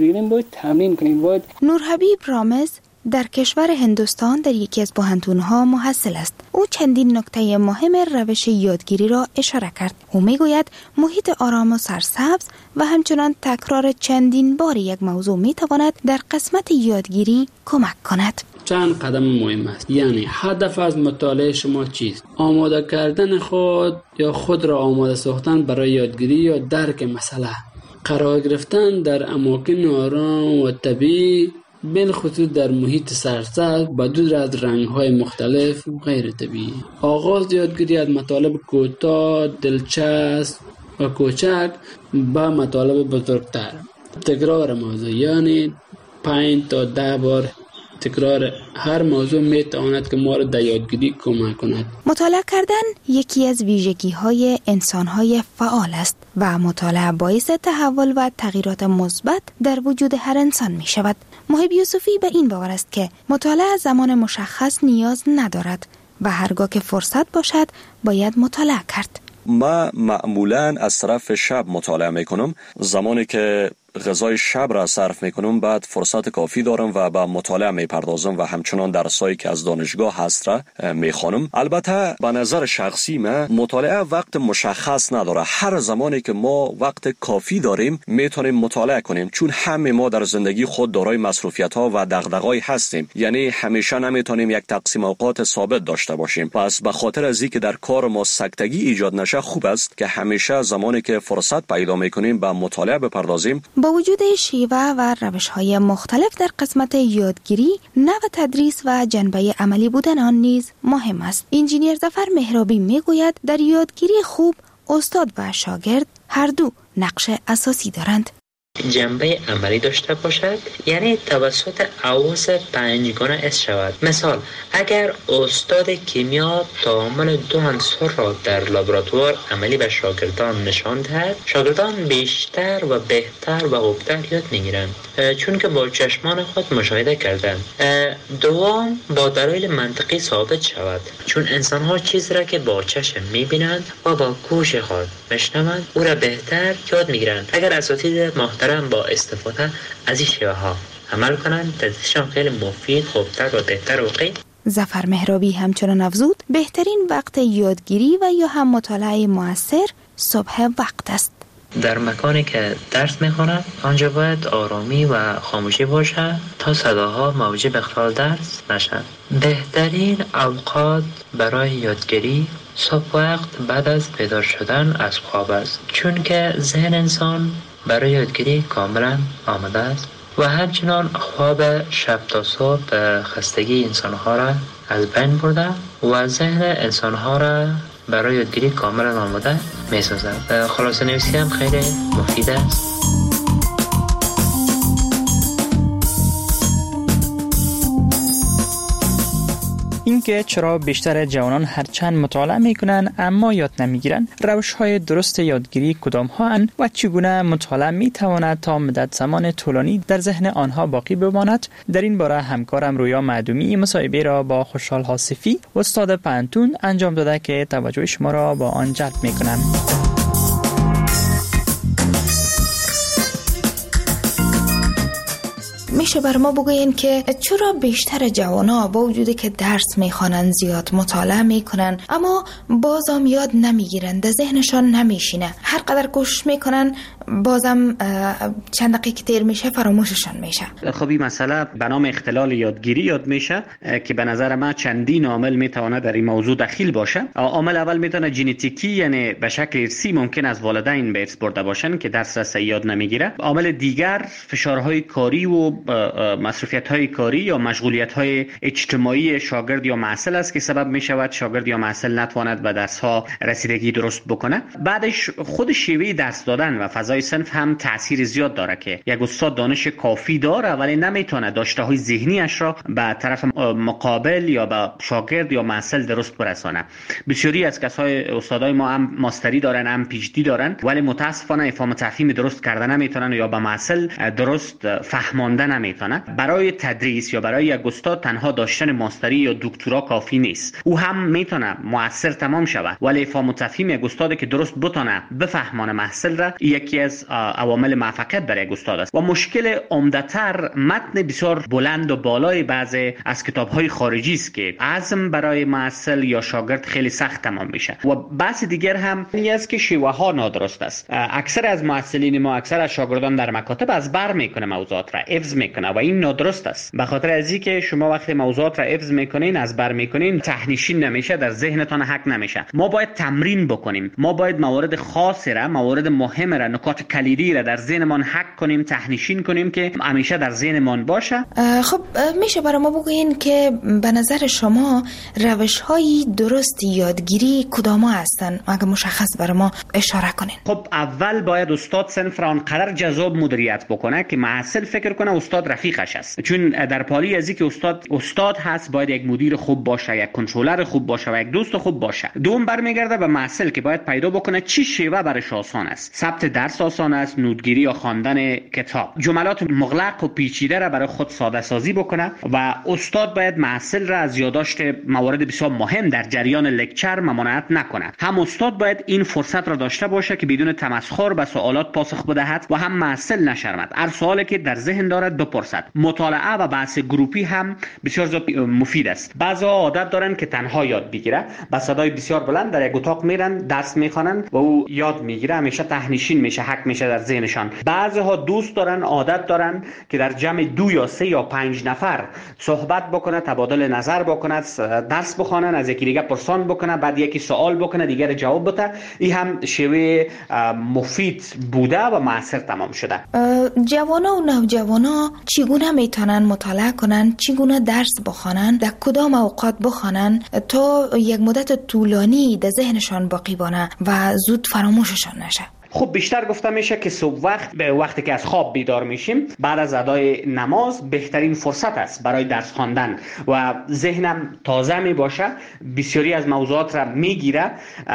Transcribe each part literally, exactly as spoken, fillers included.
دیگه باید تمرین کنیم. باید نورحبیب رامز در کشور هندوستان در یکی از پوهنتون‌ها محصل است. او چندین نکته مهم روش یادگیری را اشاره کرد. او میگوید محیط آرام و سرسبز و همچنان تکرار چندین بار یک موضوع میتواند در قسمت یادگیری کمک کند. چند قدم مهم است. یعنی هدف از مطالعه شما چیست؟ آماده کردن خود یا خود را آماده ساختن برای یادگیری یا درک مسئله. قرار گرفتن در اماکن آرام و طبیعی، بالخصوص در محیط سرسبز با دور از رنگ‌های مختلف و غیر طبیعی. آغاز یادگیری از مطالب کوتاه، دلچسب و کوچک به مطالب بزرگتر. تکرار موضوع، یعنی پنج تا ده بار تکرار هر موضوع می تواند که ما را در یادگیری کمک کند. مطالعه کردن یکی از ویژگی‌های انسان‌های فعال است و مطالعه باعث تحول و تغییرات مثبت در وجود هر انسان می شود. محب یوسفی به این باور است که مطالعه زمان مشخص نیاز ندارد و هرگاه که فرصت باشد باید مطالعه کرد. ما معمولاً از طرف شب مطالعه میکنم. زمانی که غذای شب را صرف میکنم بعد فرصت کافی دارم و به مطالعه میپردازم و همچنان درسایی که از دانشگاه هست را میخوانم. البته به نظر شخصی من مطالعه وقت مشخص نداره. هر زمانی که ما وقت کافی داریم میتونیم مطالعه کنیم، چون همه ما در زندگی خود دارای مصروفیت ها و دغدغه‌ای هستیم. یعنی همیشه نمیتونیم یک تقسیم اوقات ثابت داشته باشیم. پس به خاطر از اینکه در کار ما سکتگی ایجاد نشه، خوب است که همیشه زمانی که فرصت پیدا میکنیم به مطالعه بپردازیم. با وجود شیوه و روش‌های مختلف در قسمت یادگیری، نوع تدریس و جنبه عملی بودن آن نیز مهم است. انجینیر ظفر مهرابی میگوید در یادگیری خوب استاد و شاگرد هر دو نقش اساسی دارند. جنبه عملی داشته باشد، یعنی توسط حواس پنجگانه حس شود. مثال، اگر استاد کیمیا تعامل دو عنصر را در لابراتوار عملی به شاگردان نشان دهد، شاگردان بیشتر و بهتر و خوبتر یاد میگیرند، چون که با چشمان خود مشاهده کردند. دوم، با دلایل منطقی ثابت شود، چون انسان ها چیزی را که با چشم میبینند و با گوش خود میشنوند او را بهتر یاد میگیرند. اگر اساتید محترم با استفاده از این شیوه ها عمل کنند، تدریسشان خیلی مفید، خوبتر و بهتر و غیر. ظفر مهرابی همچنان افزود بهترین وقت یادگیری و یا هم مطالعه موثر صبح وقت است. در مکانی که درس میخوانند آنجا باید آرامی و خاموشی باشد تا صداها موجب اخلال درس نشد. بهترین اوقات برای یادگیری صبح وقت بعد از بیدار شدن از خواب است، چون که ذهن انسان برای یادگیری کاملا آماده است و همچنان خواب شب تا صبح خستگی انسانها را از بین برده و ذهن انسانها را برای یادگیری کاملا آماده می سازد. خلاصه نویسی هم خیلی مفید است. اینکه چرا بیشتر جوانان هرچند مطالعه میکنن اما یاد نمیگیرن، روش‌های درست یادگیری کدام ها اند و چگونه مطالعه میتواند تا مدت زمان طولانی در ذهن آنها باقی بماند؟ در این باره همکارم رویا معدومی مصاحبه را با خوشحال حاصفی استاد پوهنتون انجام داده که توجه شما را با آن جلب میکنم. میشه بر ما بگوین که چرا بیشتر جوانا با وجودی که درس میخوانن، زیاد مطالعه میکنن، اما بازم یاد نمیگیرن، در ذهنشان نمیشینه، هر قدر کوشش میکنن بازم چند دقیقه تیر میشه فراموششان میشه؟ خب این مسئله به نام اختلال یادگیری یاد میشه که به نظر من چندین عامل میتونه در این موضوع دخیل باشه. عامل اول میتونه ژنتیکی، یعنی به شکل ارثی ممکن از والدین به ارث برده باشن که درس را صحیح یاد نمیگیره. عامل دیگر فشارهای کاری و مصروفیت‌های کاری یا مشغولیت‌های اجتماعی شاگرد یا محصل است که سبب می‌شود شاگرد یا محصل نتواند به درس‌ها رسیدگی درست بکنه. بعدش خود شیوه درس دادن و فضای صنف هم تأثیر زیاد داره که یک استاد دانش کافی داره ولی نمیتونه داشته‌های ذهنیش را به طرف مقابل یا به شاگرد یا محصل درست برسانه. بسیاری از کسای استادای ما هم ماستری دارن، هم پی اچ دی دارن، ولی متاسفانه افهام تفهیم درست کردن نمیتونن یا به محصل درست فهمانده نمیتونه. برای تدریس یا برای یک استاد تنها داشتن ماستری یا دکترا کافی نیست. او هم میتونه مؤثر تمام شود، ولی افهام و تفهیم یک استاد که درست بتونه بفهمانه محصل را یکی از عوامل موفقیت برای یک استاد است و مشکل عمده‌تر متن بسیار بلند و بالای بعضی از کتاب‌های خارجی است که عزم برای محصل یا شاگرد خیلی سخت تمام میشه و بحث دیگر هم این است که شیوه ها نادرست است. اکثر از محصلین ما، اکثر از شاگردان در مکاتب از بر میکنه موضوعات را حفظ میکنه و این نادرست است. به خاطر از اینکه شما وقتی موضوعات را حفظ میکنین، از بر میکنین، تهنشین نمیشه، در ذهنتان حک نمیشه. ما باید تمرین بکنیم. ما باید موارد خاصی را، موارد مهم را، نکات کلیدی را در ذهنمان حک کنیم، تهنشین کنیم که همیشه در ذهنمان باشه. خب میشه برای ما بگوین که به نظر شما روش‌های درست یادگیری کدام هستن؟ اگه مشخص برای ما اشاره کنین. خب اول باید استاد صنف را آنقدر جذاب مدیریت بکنه که محصل فکر کنه استاد رفیقش است. چون در پالی از اینکه استاد استاد هست، باید یک مدیر خوب باشه، یک کنترلر خوب باشه و یک دوست خوب باشه. دوم برمیگرده به محصل که باید پیدا بکنه چی شیوه برش آسان است. ثبت درس آسان است، نوتگیری یا خواندن کتاب. جملات مغلق و پیچیده را برای خود ساده سازی بکنه و استاد باید محصل را از یادداشت موارد بسیار مهم در جریان لکچر ممانعت نکنه. هم استاد باید این فرصت را داشته باشه که بدون تمسخر به سوالات پاسخ بدهد و هم محصل نشرمد. هر سوالی که در ذهن دارد بپرسد. مطالعه و بحث گروپی هم بسیار مفید است. بعضی عادت دارن که تنها یاد بگیره، با صدای بسیار بلند در یک اتاق میرن، درس میخوانن و او یاد میگیره، همیشه تهنشین میشه، حک میشه در ذهنشان. بعضی ها دوست دارن، عادت دارن که در جمع دو یا سه یا پنج نفر صحبت بکنه، تبادل نظر بکنه، درس بخوانن، از یکی دیگه پرسان بکنه، بعد یکی سوال بکنه، دیگر جواب بده. این هم شیوه مفید بوده و موثر تمام شده. جوانا و نوجوانا چگونه میتونن مطالعه کنن، چگونه درس بخوانن، در کدام اوقات بخوانن تا یک مدت طولانی در ذهنشان باقی بانه و زود فراموششان نشه؟ خب بیشتر گفته میشه که صبح وقت به وقتی که از خواب بیدار میشیم بعد از ادای نماز بهترین فرصت است برای درس خواندن و ذهنم تازه می باشه، بسیاری از موضوعات را میگیره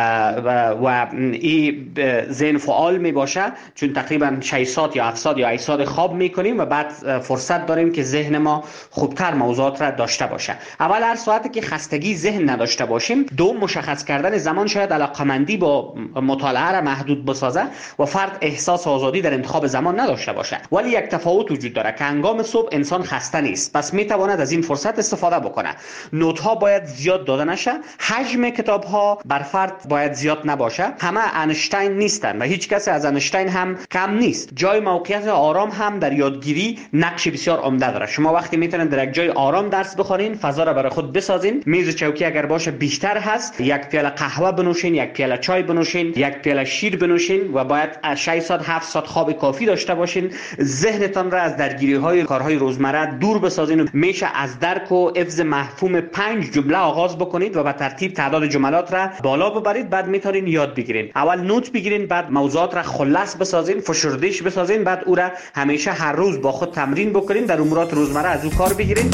و این ذهن فعال می باشه، چون تقریبا شش ساعت یا هفت ساعت یا هشت ساعت خواب میکنیم و بعد فرصت داریم که ذهن ما خوبتر موضوعات را داشته باشه. اول هر ساعتی که خستگی ذهن نداشته باشیم، دوم مشخص کردن زمان شاید علاقمندی با مطالعه را محدود بسازه و فرد احساس آزادی در انتخاب زمان نداشته باشه. ولی یک تفاوت وجود داره که هنگام صبح انسان خسته نیست، پس میتواند از این فرصت استفاده بکنه. نوت ها باید زیاد داده نشه، حجم کتاب ها بر فرد باید زیاد نباشه. همه انشتین نیستن و هیچ کس از انشتین هم کم نیست. جای موقعیت آرام هم در یادگیری نقش بسیار عمده داره. شما وقتی میتونید در یک جای آرام درس بخونین، فضا را برای خود بسازین، میز و چوکی اگر باشه بیشتر هست، یک پیاله قهوه بنوشین، یک پیاله چای بنوشین، یک پیاله شیر بنوشین و باید از شش ساعت هفت ساعت خواب کافی داشته باشین. ذهنتان را از درگیری های کارهای روزمره دور بسازین و میشه از درک و حفظ مفهوم پنج جمله آغاز بکنید و به ترتیب تعداد جملات را بالا ببرید. بعد میتونین یاد بگیرین. اول نوت بگیرین، بعد موضوعات را خلاص بسازین، فشردهش بسازین، بعد او را همیشه هر روز با خود تمرین بکنین، در امورات روزمره از او کار بگیرین.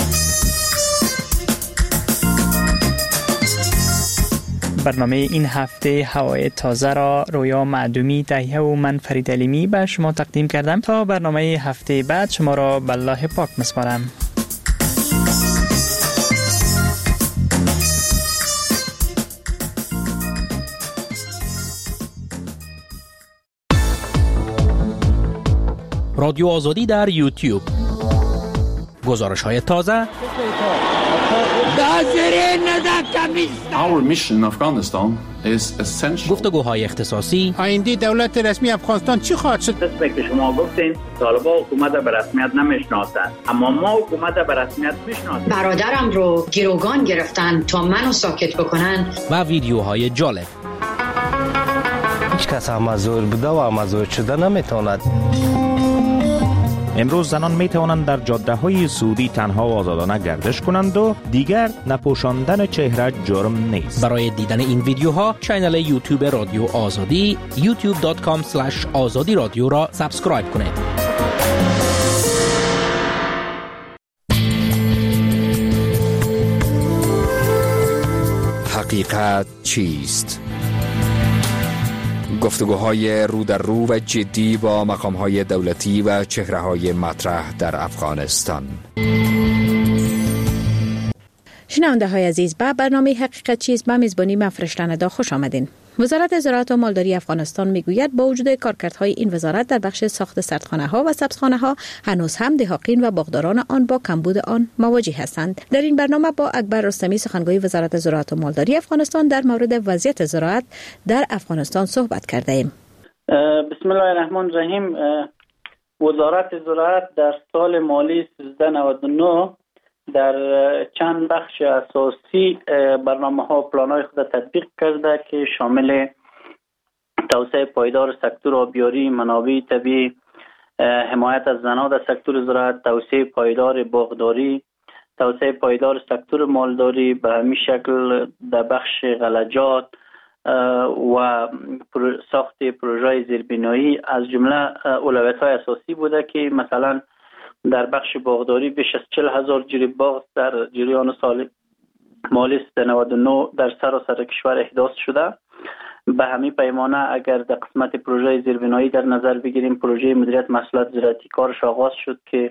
برنامه این هفته هوای تازه را رویا معدومی تهیه و من فرید علیمی به شما تقدیم کردم. تا برنامه هفته بعد شما را به الله پاک میسپارم. رادیو آزادی در یوتیوب، گزارش های تازه. Our mission in Afghanistan is essential. گفتگوهای اختصاصی. آینده دولت رسمی افغانستان چی خواهد شد؟ قسمی که شما گفتین طالبان حکومت به رسمیت نمیشناسند، اما ما حکومت به رسمیت میشناسیم. برادرم رو گروگان گرفتن تا منو ساکت بکنن. و ویدیوهای جالب. هیچ کس امازور بوده و امازور شده نمیتواند. امروز زنان می توانند در جاده های سعودی تنها و آزادانه گردش کنند و دیگر نپوشاندن چهره جرم نیست. برای دیدن این ویدیوها کانال یوتیوب رادیو آزادی یوتیوب دات کام اسلش آزادی رادیو را سابسکرایب کنید. حقیقت چیست؟ گفتگوهای رو در رو و جدی با مقام‌های دولتی و چهره‌های مطرح در افغانستان. شنونده های عزیز، به برنامه حقیقت چیست به میزبانی من فرشته ندا خوش آمدین. وزارت زراعت و مالداری افغانستان میگوید با وجود کارکردهای این وزارت در بخش ساخت سردخانه ها و سبزخانه ها هنوز هم دهقان و باغداران آن با کمبود آن مواجه هستند. در این برنامه با اکبر رستمی سخنگوی وزارت زراعت و مالداری افغانستان در مورد وضعیت زراعت در افغانستان صحبت کرده ایم. بسم الله الرحمن الرحیم. وزارت زراعت در سال مالی سیزده نود و نه در چند بخش اساسی برنامه ها و پلان های خود تطبیق کرده که شامل توسعه پایدار سکتور آبیاری، منابع طبیعی، حمایت از زنان در سکتور زراعت، توسعه پایدار باغداری، توسعه پایدار سکتور مالداری، به همین شکل در بخش غلجات و ساخت پروژه زیربنایی از جمله اولویت‌های اساسی بوده که مثلا در بخش باغداری بیش از چهل هزار جری باغ در جریان سال مالی سیزده نود و نه در سراسر کشور احداث شده. به همین پیمانه اگر در قسمت پروژه زیربنایی در نظر بگیریم، پروژه مدیریت محصولات زراعتی کارش آغاز شد که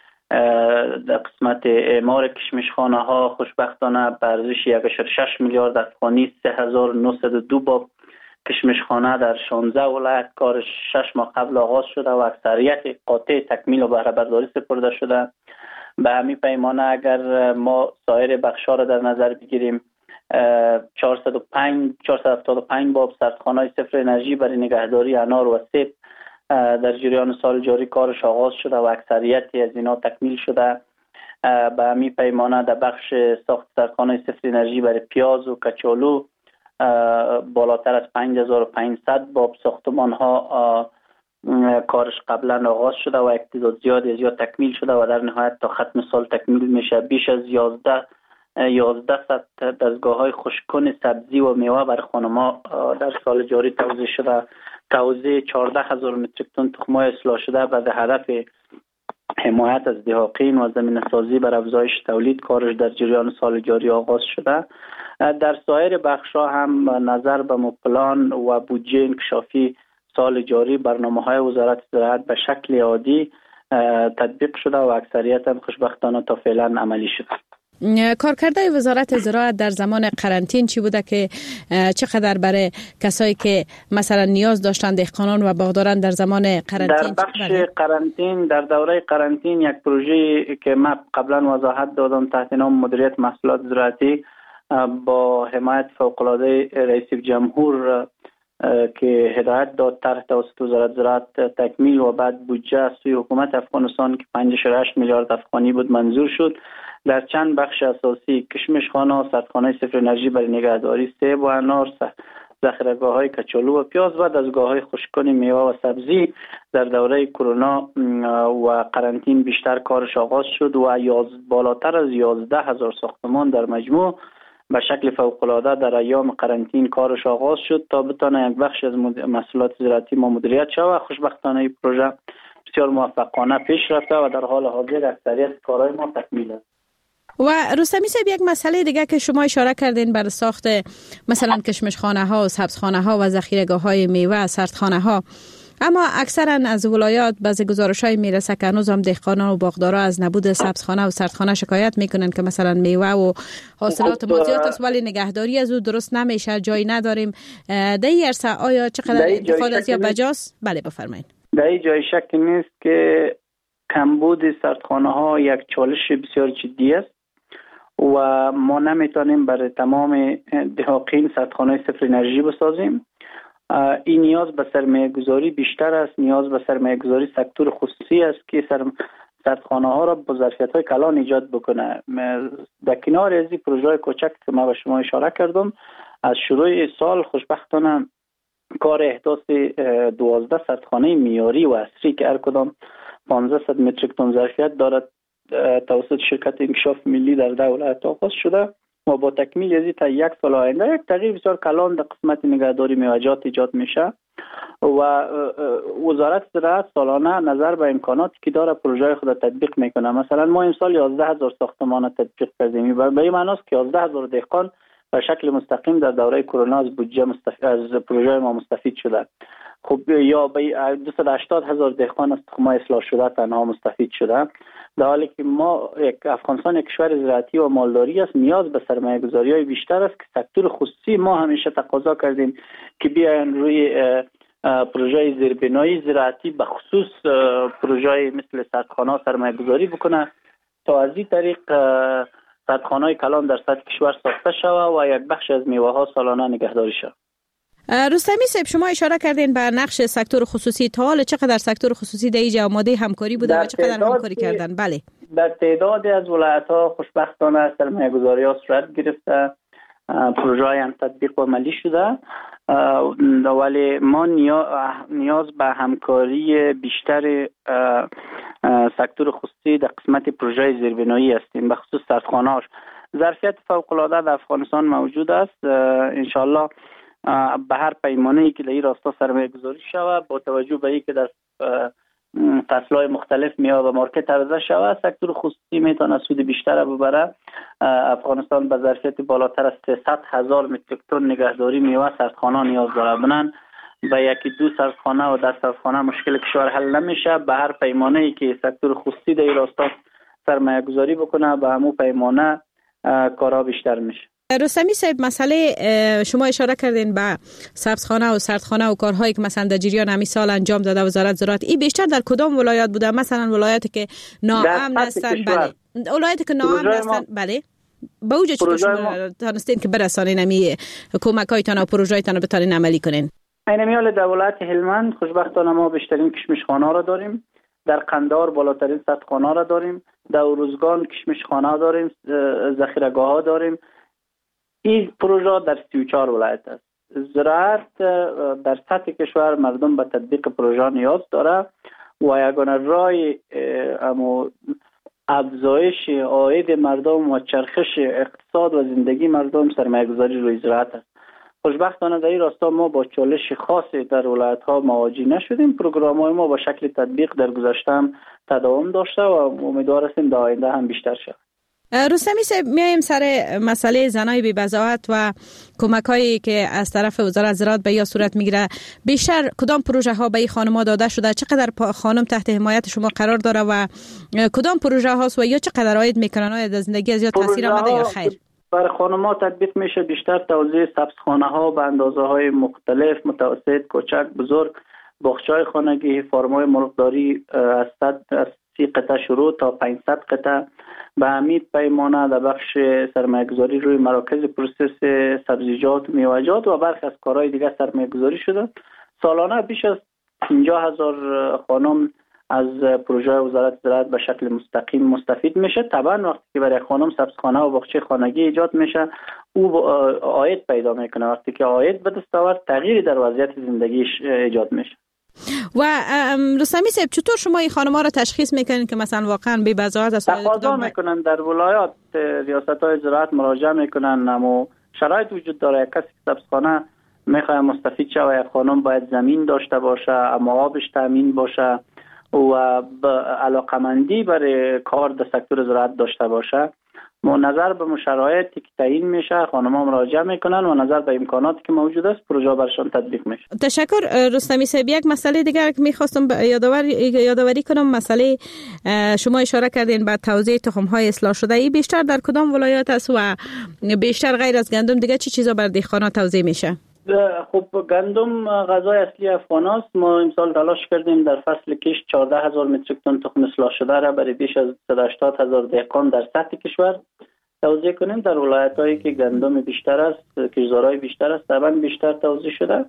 در قسمت اعمار کشمشخانه ها خوشبختانه به ارزش یک و شش میلیارد افغانی سه هزار و نهصد و دو باب کشمشخانه در شانزده ولایت کارش شش ماه قبل آغاز شده و اکثریت قاطع تکمیل و بهره برداری سپرده شده. به همین پیمانه اگر ما سایر بخش‌ها را در نظر بگیریم، چهارصد و هفتاد و پنج باب سردخانه‌های صفر انرژی برای نگهداری انار و سیب در جریان سال جاری کارش آغاز شده و اکثریتی از اینا تکمیل شده. به همین پیمانه در بخش ساخت سردخانه صفر انرژی برای پیاز و کچالو بالاتر از پنج هزار و پانصد باب ساختمان ها کارش قبلا آغاز شده و اقتضاد زیادی از زیاد تکمیل شده و در نهایت تا ختم سال تکمیل میشه. بیش از یازده یازده صد دستگاه های خشککن سبزی و میوه برای خانم‌ها در سال جاری توزیع شده. توزیع چهارده هزار متریک تن تخم‌های اصلاح شده به هدف حمایت از دهقان و زمینه سازی بر افزایش تولید کارش در جریان سال جاری آغاز شده. در سایر بخش‌ها هم نظر به پلان و بودجه انکشافی سال جاری برنامه‌های وزارت زراعت به شکل عادی تطبیق شده و اکثریت هم خوشبختانه تا فعلا عملی شده. کارکردهای وزارت زراعت در زمان قرنطین چی بوده که چقدر برای کسایی که مثلا نیاز داشتن دهقانان و باغداران در زمان قرنطین؟ در بخش قرنطین، در دوره قرنطین یک پروژه که من قبلا وضاحت دادم تحت نام مدیریت محصولات زراعتی با حمایت فوق‌العاده رئیس جمهور که هدایت داد طرح توسط وزارت زراعت تکمیل و بعد بودجه از سوی حکومت افغانستان که پنج و هشت میلیارد افغانی بود منظور شد. در چند بخش اساسی کشمشخانه، سردخانه صفر انرژی برای نگهداری سیب و انار، ذخیره‌گاه‌های کچالو و پیاز و دستگاه‌های خشککن میوه و سبزی در دوره کرونا و قرنطین بیشتر کارش آغاز شد و یاز بالاتر از یازده هزار ساختمان در مجموع به شکل فوق‌العاده در ایام قرنطین کارش آغاز شد تا بتونه یک بخش از محصولات زراعتی ما مدیریت شود و خوشبختانه این پروژه بسیار موفقانه پیش رفته و در حال حاضر اکثریت کارهای ما تکمیل است. و رستمی صاحب، یک مسئله دیگه که شما اشاره کردین بر ساخت مثلا کشمشخانه ها و سبزخانه ها و ذخیره‌گاه های میوه، سردخانه ها، اما اکثرا از ولایات بعضی گزارش‌های میرسه که هنوز هم دهقانان و باغدارا از نبود سبزخانه و سردخانه شکایت میکنن که مثلا میوه و حاصلات ما زیاد است ولی نگهداری از او درست نمیشه، جایی نداریم. در این عرصه آیا چقدر استفاده از یا بجاست؟ بله بفرمایید. در این جای شک نیست که کمبود سردخانه ها یک چالش بسیار جدی است و ما نمیتونیم برای تمام دهقان سردخانه صفر انرژی بسازیم. این نیاز به سرمایه گذاری بیشتر است، نیاز به سرمایه گذاری سکتور خصوصی است که سردخانه ها را با ظرفیت های کلان ایجاد بکنه. در کنار از این پروژه کوچک که ما به شما اشاره کردم، از شروع سال خوشبختانه کار احداث دوازده سردخانه معیاری و عصری که هر کدام پانصد متریک تن ظرفیت دارد توسط شرکت انکشاف ملی در ده ولایت آغاز شده و با تکمیل از تا یک سال آینده یک تغییر بسیار کلان در قسمت نگهداری میوه‌جات ایجاد میشه و وزارت زراعت سالانه نظر به امکاناتی که داره پروژه خود تطبیق میکنه. مثلا ما امسال یازده هزار ساختمان تطبیق کردیم. به این معنی است که یازده هزار دهقان به شکل مستقیم در دوره کرونا از بودجه مستفید از پروژه ما مستفید شده. خب یا به دویست و هشتاد هزار دهقان از تخم‌های اصلاح شده تنها مستفید شده در حالی که ما یک افغانستان یک کشور زراعتی و مالداری است، نیاز به سرمایه گذاری های بیشتر است که سکتور خصوصی ما همیشه تقاضا کردیم که بیاین روی پروژه زیربنایی زراعتی به خصوص پروژه مثل سردخانه سرمایه گذاری بکنه تا از این طریق سردخانه های کلان در سطح کشور ساخته شود و یک بخش از میوه ها سالانه نگهداری شود. رستمی صاحب، شما اشاره کردین به نقش سکتور خصوصی. تا حال چقدر سکتور خصوصی در اینجا آماده همکاری بوده و چقدر همکاری کردن؟ بله، در تعدادی از ولایت ها خوشبختانه سرمایه گذاری ها صورت گرفته، پروژه هم تطبیق و عملی شده، ولی ما نیاز به همکاری بیشتر سکتور خصوصی در قسمت پروژه زیربنایی هستیم، به خصوص سردخانه‌هاش. ظرفیت فوق‌العاده در افغانستان موجود است. انشالله به هر پیمانه‌ای که در این راستا سرمایه گذاری شود، با توجه به اینکه در فصل‌های مختلف میوه و مارکت عرضه شود، سکتور خصوصی میتونه سود بیشتر ببره. افغانستان به ظرفیت بالاتر از سیصد هزار متریک تن نگهداری میوه سردخانه نیاز داره. بنان به یکی دو سردخانه و در سردخانه مشکل کشور حل نمیشه. به هر پیمانه‌ای که سکتور خصوصی در این راستا سرمایه گذاری بکنه، به همون پیمانه کارا بیشتر میشه. رستمی صاحب، مسئله شما اشاره کردین به سبزخانه و سردخانه و کارهایی که مثلا در جریان همین سال انجام داده وزارت زراعت، این بیشتر در کدام ولایت بوده؟ مثلا ولایتی که ناامن هستن؟ بله، ولایتی که ناامن هستن. بله، به اوجه چطور شما تانستین که برسانین همی کمکایتان و پروژهایتان رو بتانین عملی کنین؟ این میال در ولایت هلمند خوشبختانه ما بیشترین کشمشخانه را داریم، در قندهار بالاترین سطحخانه را داریم، در اروزگان کشمشخانه داریم، ذخیره‌گاه ها داریم. این پروژه در سی و چهار ولایت است. زراعت در سطح کشور مردم به تطبیق پروژه نیاز داره و یگانه راه اما افزایش عاید مردم و چرخش اقتصاد و زندگی مردم سرمایه گذاری روی زراعت است. خوشبختانه در این راستا ما با چالش خاصی در ولایت ها مواجه نشدیم. پروگرام های ما با شکل تطبیق در گذشته هم تداوم داشته و امیدوار هستیم در آینده هم بیشتر شود. رستمی صاحب، میایم سر مسئله زنای بی بضاعت و کمکایی که از طرف وزارت زراعت به یا صورت میگیره. بیشتر کدام پروژه ها به این خانم‌ها داده شده؟ چقدر خانم تحت حمایت شما قرار داره و کدام پروژه هاست و یا چقدر عاید میکنن؟ آیا در زندگی از یا تاثیر آمده یا خیر؟ برای خانم‌ها تطبیق میشه بیشتر توزیع سبزخانه ها به اندازه های مختلف، متوسط، کوچک، بزرگ، باغچه‌های خانگی، فارم‌های مرغداری از از سی قطعه شروع تا پانصد قطعه. به همین پیمانه در بخش سرمایه‌گذاری روی مراکز پروسس سبزیجات و میوه‌جات و برخی از کارهای دیگر سرمایه‌گذاری شده. سالانه بیش از پنجاه هزار خانم از پروژه وزارت زراعت به شکل مستقیم مستفید میشه. طبعا وقتی که برای خانم سبزخانه و باغچه خانگی ایجاد میشه، او عاید پیدا میکنه. وقتی که عاید به دست آورد، تغییری در وضعیت زندگیش ایجاد میشه. و رستمی صاحب، چطور شما این خانم‌ها را تشخیص میکنین که مثلا واقعا بی بضاعت است؟ تقاضا میکنن در ولایات، ریاست‌های زراعت مراجعه میکنن، اما شرایط وجود داره. کسی که سبزخانه میخواد مستفید شه و یک خانم باید زمین داشته باشه، اما آبش تامین باشه و علاقمندی برای کار در سکتور زراعت داشته باشه. ما نظر به شرایطی که تعیین میشه خانم‌ها مراجعه میکنن و نظر به امکاناتی که موجود است پروژه برشان تطبیق میشه. تشکر رستمی صاحب. یک مسئله دیگر که میخواستم یادآوری یادآوری کنم، مسئله شما اشاره کردین به توزیع تخم‌های اصلاح شده. این بیشتر در کدام ولایت است و بیشتر غیر از گندم دیگه چه چی چیزا بر دیگران توزیع میشه؟ خب گندم غذای اصلی افغان است. ما امسال تلاش کردیم در فصل کشت چهارده هزار متریک تن تخم اصلاح شده را برای بیش از صد و هشتاد هزار دهقان در سطح کشور توزیع کنیم. در ولایت‌هایی که گندم بیشتر است، کشاورزی بیشتر است، طبعا بیشتر توزیع شده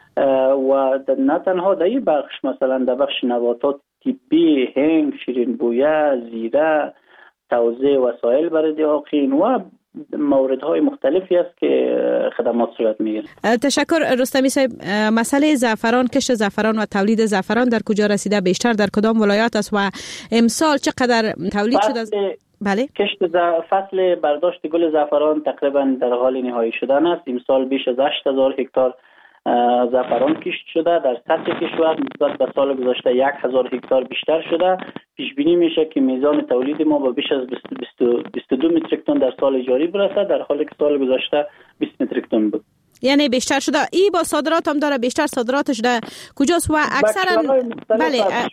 و نه تنها در این بخش، مثلا در بخش نباتات طبی، هنگ، شیرین بویه، زیره، توزیع وسایل برای دیاقین و موردهای مختلفی است که خدمات صورت میگیره. تشکر رستمی صاحب. مسئله زعفران، کشت زعفران و تولید زعفران در کجا رسیده؟ بیشتر در کدام ولایت است و امسال چقدر تولید شده؟ بله، کشت فصل برداشت گل زعفران تقریبا در حال نهایی شدن است. امسال بیش از هشت هزار هکتار زعفران کشت شده در سطح کشور، نسبت به سال گذشته یک هزار هکتار بیشتر شده. پیش بینی میشه که میزان تولید ما با بیش از بیست و دو متریک تن در سال جاری برسه، در حالی که سال گذشته بیست متریک تن بود. یعنی بیشتر شده. ای با صادرات هم داره، بیشتر صادراتش در کجاست و اکثرا بله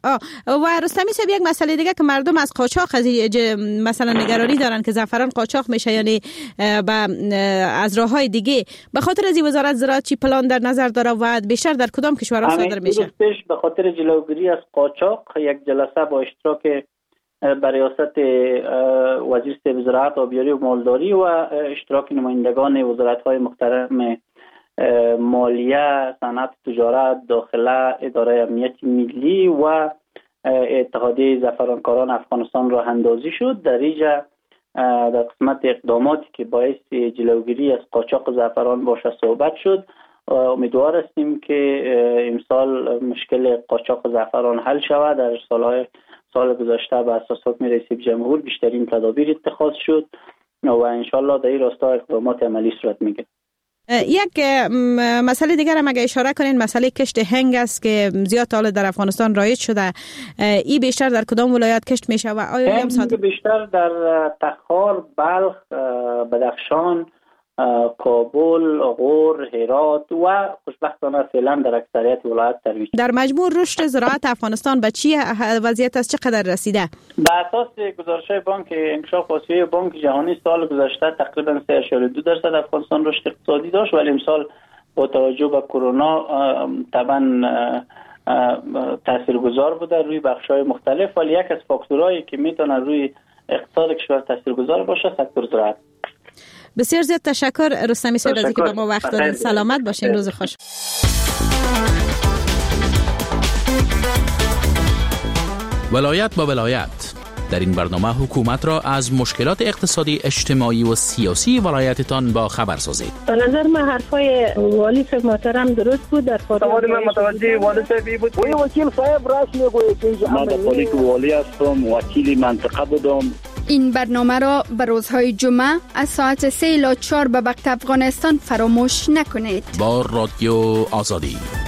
آه. و رستمی صاحب یک مسئله دیگه که مردم از قاچاق از مثلا نگرانی دارن که زعفران قاچاق میشه، یعنی با از راههای دیگه، به خاطر از این وزارت زراعت چی پلان در نظر داره و بیشتر در کدام کشورها صادر میشه؟ به خاطر جلوگیری از قاچاق یک جلسه با اشتراک بریاست وزیر صاحب زراعت، آبیاری و مالداری و اشتراک نمایندگان وزارت‌های محترم مالیه، صنعت، تجارت، داخله، اداره امنیت ملی و اتحادیه زعفرانکاران افغانستان راه اندازی شد. در اینجا در قسمت اقداماتی که باعث جلوگیری از قاچاق زعفران باشه صحبت شد. امیدوار هستیم که امسال مشکل قاچاق زعفران حل شود. در سالهای سال گذشته به اساس حکم رئیس جمهور بیشترین تدابیر اتخاذ شد و انشالله در این راستا اقدامات عملی صورت میگیرد. یک مسئله دیگر هم اگه اشاره کنین، مسئله کشت هنگ است که زیاد حالا در افغانستان رایج شده. ای بیشتر در کدام ولایت کشت میشه و آیا هم صادر؟ بیشتر در تخار، بلخ، بدخشان، کابل، غور، هرات و خوشبختانه فعلا در اکثریت ولایات ترویج. در مجموع رشد زراعت افغانستان به چی وضعیت است، چقدر رسیده؟ به اساس گزارش‌های بانک انکشاف آسیایی بانک جهانی سال گذشته تقریبا سه اشاره دو درصد افغانستان رشد اقتصادی داشت، ولی امسال با توجه به کرونا طبعا تاثیرگذار بوده روی بخش‌های مختلف، ولی یک از فاکتورهایی که میتونه روی اقتصاد کشور تاثیرگذار باشه سکتور زراعت. بسیار زیاد تشکر رستمی صاحب از اینکه به ما وقت دادین. سلامت باشین، روز خوش. ولایت با ولایت، در این برنامه حکومت را از مشکلات اقتصادی، اجتماعی و سیاسی ولایتتان با خبر سازید. به نظر من حرفای والی صاحب محترم درست بود. در سوال من متوجه والی صاحب بود. وی وکیل صاحب راش میگوید که من در حالی که والی هستم، وکیل منطقه بودم. این برنامه را به روزهای جمعه از ساعت سه الی چهار به وقت افغانستان فراموش نکنید. با رادیو آزادی.